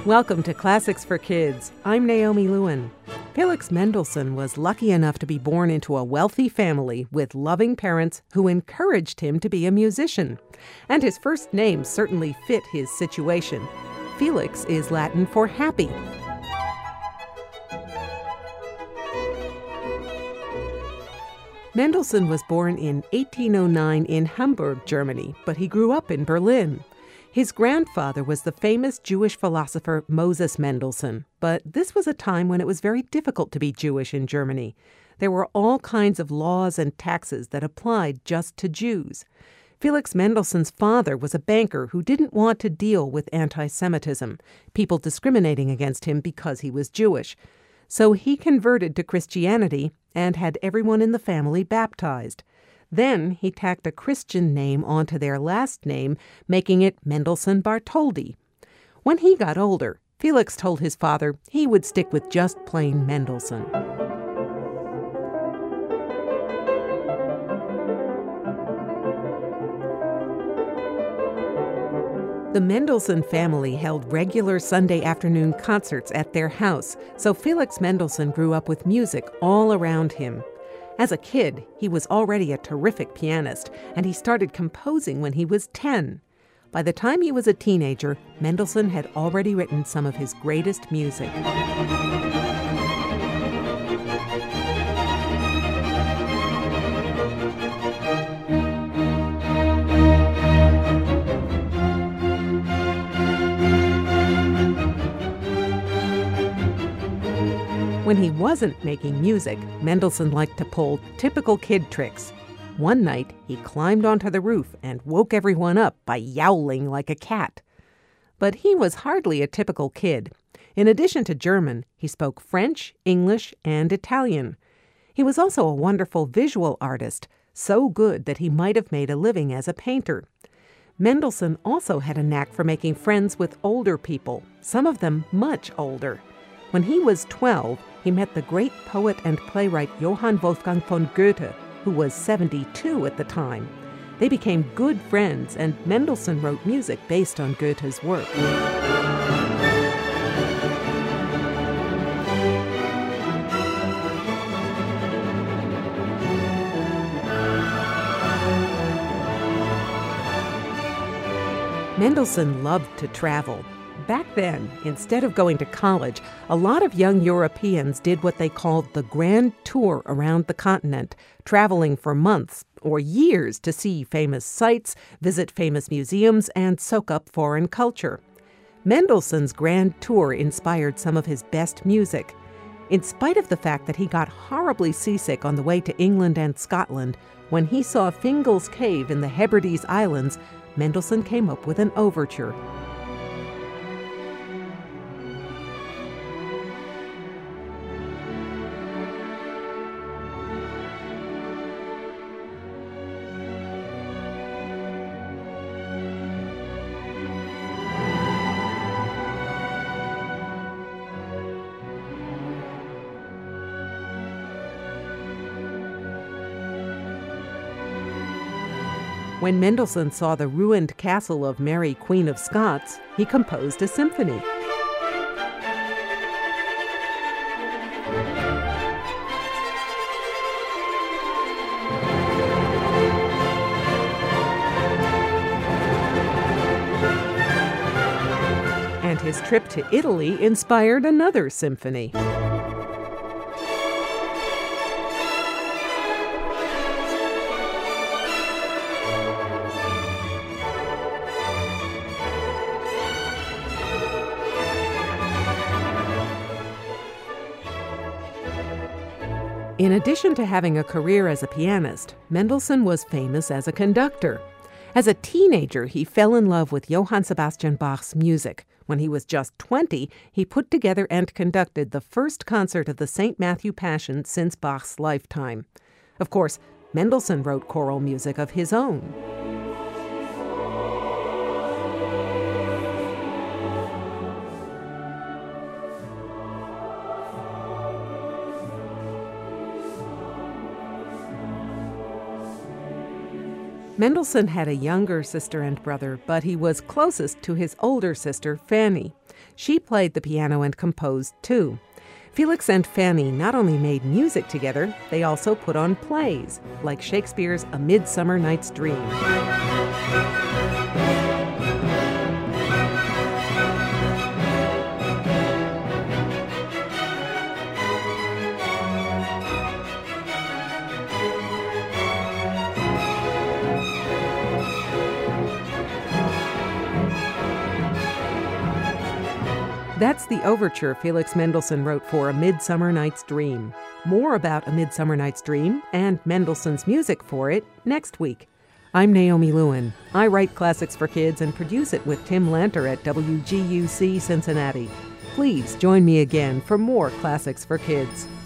Welcome to Classics for Kids. I'm Naomi Lewin. Felix Mendelssohn was lucky enough to be born into a wealthy family with loving parents who encouraged him to be a musician. And his first name certainly fit his situation. Felix is Latin for happy. Mendelssohn was born in 1809 in Hamburg, Germany, but he grew up in Berlin. His grandfather was the famous Jewish philosopher Moses Mendelssohn, but this was a time when it was very difficult to be Jewish in Germany. There were all kinds of laws and taxes that applied just to Jews. Felix Mendelssohn's father was a banker who didn't want to deal with anti-Semitism, people discriminating against him because he was Jewish. So he converted to Christianity and had everyone in the family baptized. Then he tacked a Christian name onto their last name, making it Mendelssohn Bartholdy. When he got older, Felix told his father he would stick with just plain Mendelssohn. The Mendelssohn family held regular Sunday afternoon concerts at their house, so Felix Mendelssohn grew up with music all around him. As a kid, he was already a terrific pianist, and he started composing when he was 10. By the time he was a teenager, Mendelssohn had already written some of his greatest music. When he wasn't making music, Mendelssohn liked to pull typical kid tricks. One night, he climbed onto the roof and woke everyone up by yowling like a cat. But he was hardly a typical kid. In addition to German, he spoke French, English, and Italian. He was also a wonderful visual artist, so good that he might have made a living as a painter. Mendelssohn also had a knack for making friends with older people, some of them much older. When he was 12, he met the great poet and playwright Johann Wolfgang von Goethe, who was 72 at the time. They became good friends, and Mendelssohn wrote music based on Goethe's work. Mendelssohn loved to travel. Back then, instead of going to college, a lot of young Europeans did what they called the Grand Tour around the continent, traveling for months or years to see famous sights, visit famous museums, and soak up foreign culture. Mendelssohn's Grand Tour inspired some of his best music. In spite of the fact that he got horribly seasick on the way to England and Scotland, when he saw Fingal's Cave in the Hebrides Islands, Mendelssohn came up with an overture. When Mendelssohn saw the ruined castle of Mary, Queen of Scots, he composed a symphony. And his trip to Italy inspired another symphony. In addition to having a career as a pianist, Mendelssohn was famous as a conductor. As a teenager, he fell in love with Johann Sebastian Bach's music. When he was just 20, he put together and conducted the first concert of the St. Matthew Passion since Bach's lifetime. Of course, Mendelssohn wrote choral music of his own. Mendelssohn had a younger sister and brother, but he was closest to his older sister, Fanny. She played the piano and composed, too. Felix and Fanny not only made music together, they also put on plays, like Shakespeare's A Midsummer Night's Dream. That's the overture Felix Mendelssohn wrote for A Midsummer Night's Dream. More about A Midsummer Night's Dream and Mendelssohn's music for it next week. I'm Naomi Lewin. I write classics for kids and produce it with Tim Lanter at WGUC Cincinnati. Please join me again for more Classics for Kids.